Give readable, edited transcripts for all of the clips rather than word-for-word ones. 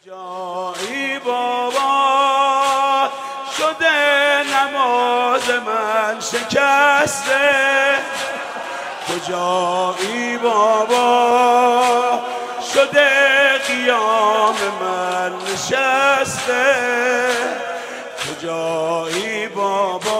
کجایی بابا شده نماز من شکسته، کجایی بابا شده قیام من نشسته، کجایی بابا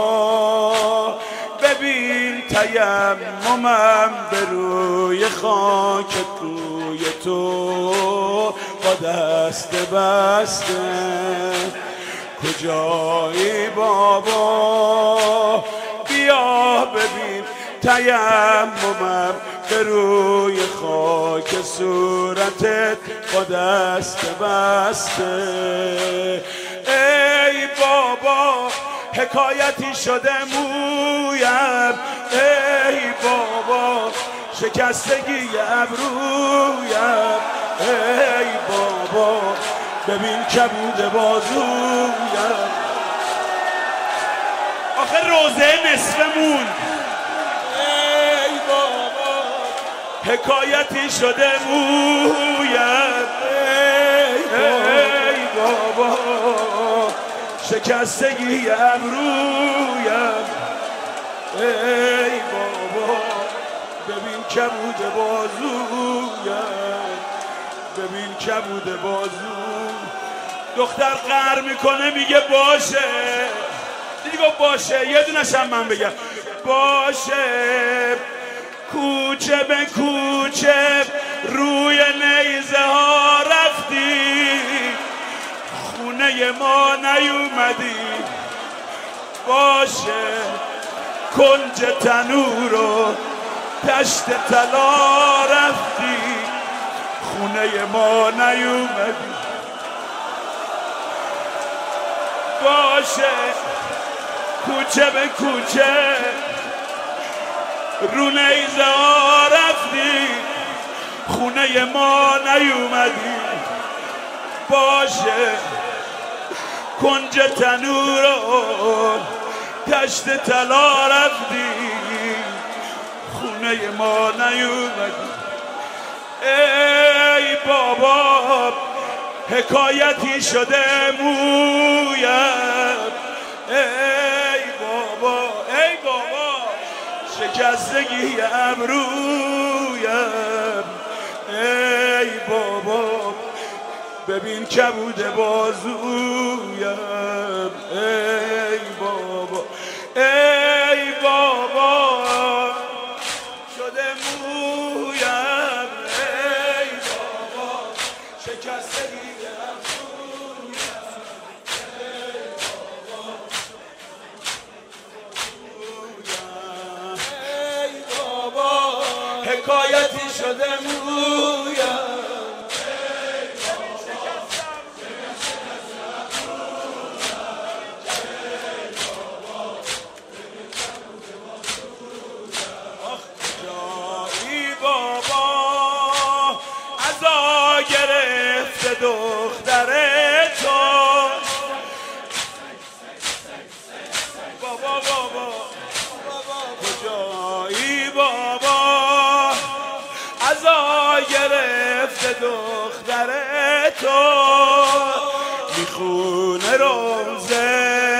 ببین تیممم به روی خاک کوی تو با دست بسته، کجایی بابا بیا ببین تیممم به روی خاک صورتت با دست بسته. ای بابا حکایتی شده مویم، ای بابا شکستگی ابرویم، ای بابا ببین کبود بازویم. آخه روزه نصفمون، ای بابا حکایتی شده مویم، ای بابا شکستگی ابرویم، ای بابا ببین کبود بازویم، ببین کبود بازویم. دختر قهر میکنه میگه باشه، دیدی گفت باشه، یه دونشم من بگم باشه. کوچه به کوچه روی نیزه ها رفتی، خونه ما نیومدی، باشه. کنج تنور و تشت طلا رفتی، خونه ما نیومدی، باشه. کوچه به کوچه رو نیزه ها رفتی، خونه ما نیومدی، باشه. کنج تنور و تشت طلا رفتی، خونه ما نیومدی. ای بابا حکایتی شده مویم، ای بابا ای بابا شکستگی ابرویم، ای بابا ببین کبود بازویم، ای بابا ای بابا شده مویم، ای بابا شکستگی ابرویم، ای بابا حکایتی شده مویم. گرفته دختر تو بابا، بابا کجایی بابا عزا گرفته دختر تو، میخونه روزه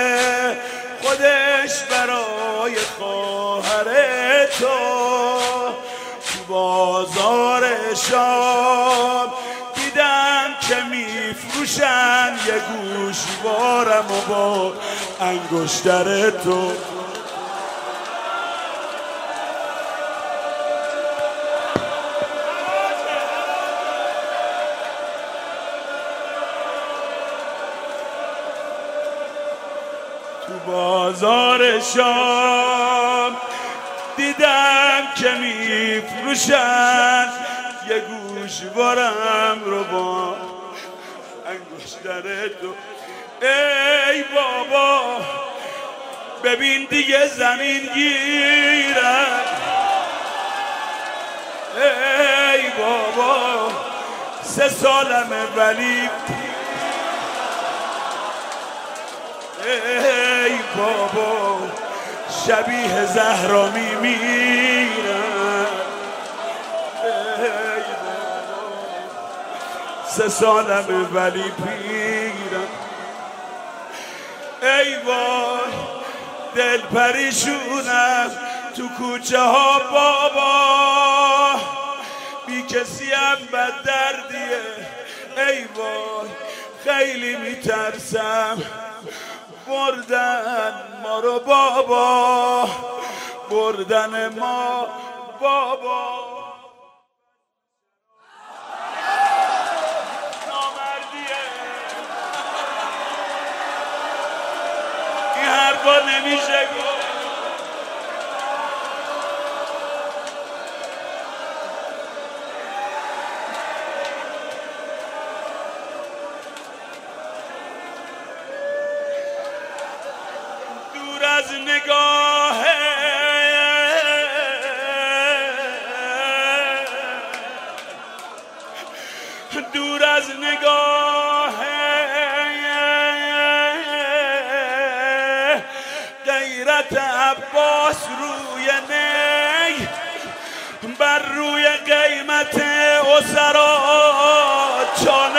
خودش برای خواهر تو، تو بازار شام دیدم که میفروشن یه گوشوارم و با انگشتر تو. تو بازار شام دیدم که میفروشن یه گوشوارم رو با انگشتر تو. ای بابا ببین دیگه زمین گیرم، ای بابا 3 سالمه ولی ای بابا شبیه زهرا میمیرم، 3 سالمه ولی پیرم. ای وای دل پریشونم تو کوچه ها بابا، بی کسی هم بد دردیه. ای وای خیلی میترسم بردن ما رو بابا، بردن ما بابا. نامردیه این حرفا نمیشه گفت. دور از نگاه دور از نگاه غیرت عباس روی نی، بر روی قیمت اسرا چانه